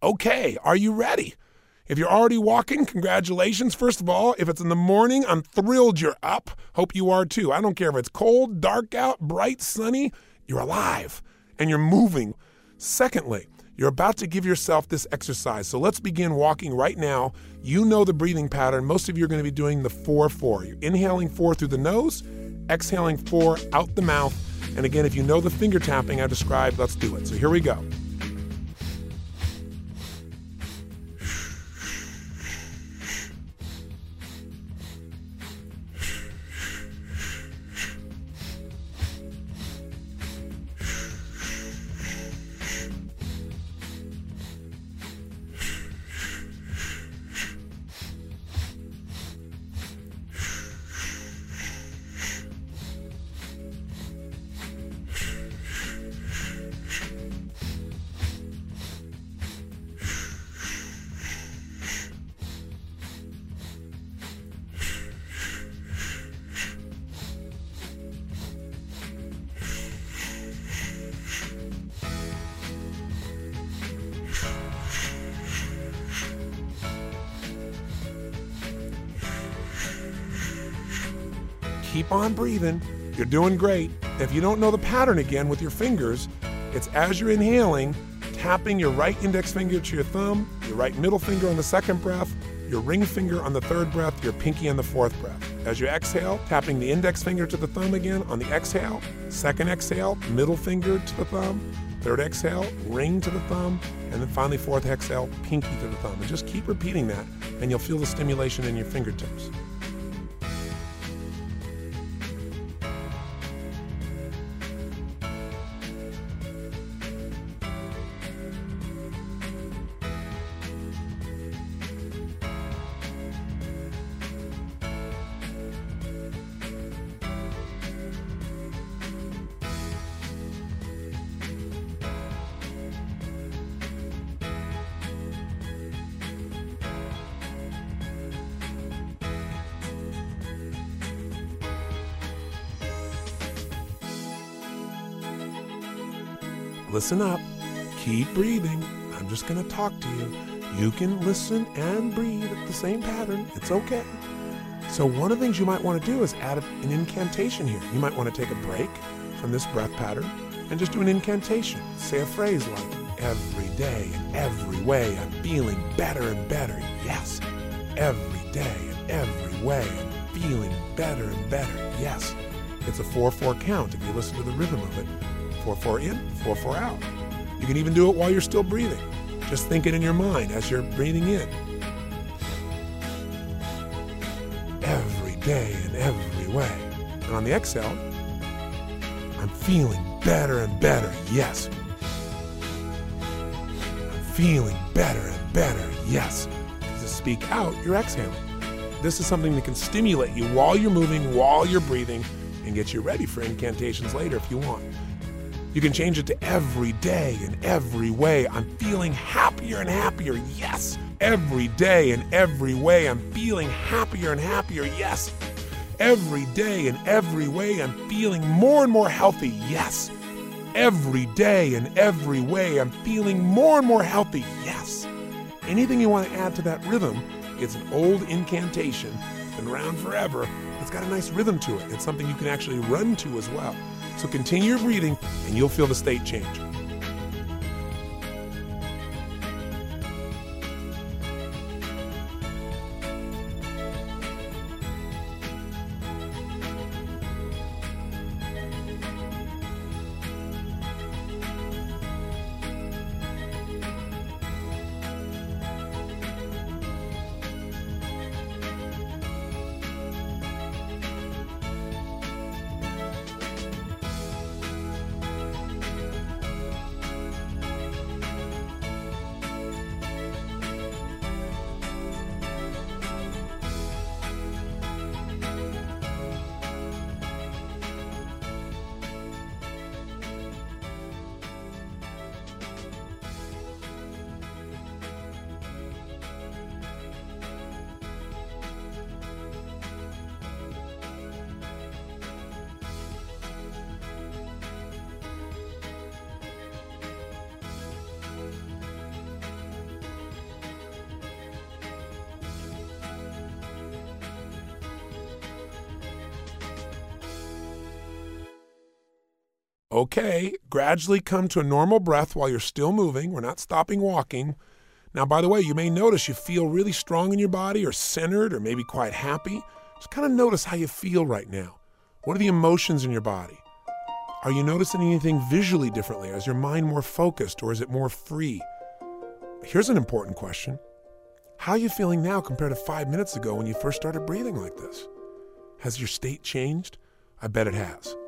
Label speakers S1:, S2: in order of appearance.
S1: Okay, are you ready? If you're already walking, congratulations. First of all, if it's in the morning, I'm thrilled you're up. Hope you are too. I don't care if it's cold, dark out, bright, sunny, you're alive and you're moving. Secondly, you're about to give yourself this exercise. So let's begin walking right now. You know the breathing pattern. Most of you are going to be doing the 4-4. You're inhaling 4 through the nose, exhaling 4 out the mouth. And again, if you know the finger tapping I described, let's do it. So here we go. Keep on breathing. You're doing great. If you don't know the pattern again with your fingers, it's as you're inhaling, tapping your right index finger to your thumb, your right middle finger on the second breath, your ring finger on the third breath, your pinky on the fourth breath. As you exhale, tapping the index finger to the thumb again on the exhale, second exhale, middle finger to the thumb, third exhale, ring to the thumb, and then finally fourth exhale, pinky to the thumb. And just keep repeating that, and you'll feel the stimulation in your fingertips. Listen up. Keep breathing. I'm just going to talk to you. You can listen and breathe at the same pattern. It's okay. So one of the things you might want to do is add an incantation here. You might want to take a break from this breath pattern and just do an incantation. Say a phrase like, every day and every way I'm feeling better and better. Yes. Every day and every way I'm feeling better and better. Yes. It's a 4-4 count if you listen to the rhythm of it. 4-4 in, 4-4 out. You can even do it while you're still breathing. Just think it in your mind as you're breathing in. Every day and every way. And on the exhale, I'm feeling better and better. Yes. I'm feeling better and better. Yes. To speak out, you're exhaling. This is something that can stimulate you while you're moving, while you're breathing, and get you ready for incantations later if you want. You can change it to every day and every way I'm feeling happier and happier. Yes. Every day and every way I'm feeling happier and happier. Yes. Every day and every way I'm feeling more and more healthy. Yes. Every day and every way I'm feeling more and more healthy. Yes. Anything you want to add to that rhythm, it's an old incantation, been around forever. It's got a nice rhythm to it. It's something you can actually run to as well. So continue your breathing and you'll feel the state change. Okay, gradually come to a normal breath while you're still moving. We're not stopping walking. Now, by the way, you may notice you feel really strong in your body or centered or maybe quite happy. Just kind of notice how you feel right now. What are the emotions in your body? Are you noticing anything visually differently? Is your mind more focused or is it more free? Here's an important question. How are you feeling now compared to 5 minutes ago when you first started breathing like this? Has your state changed? I bet it has.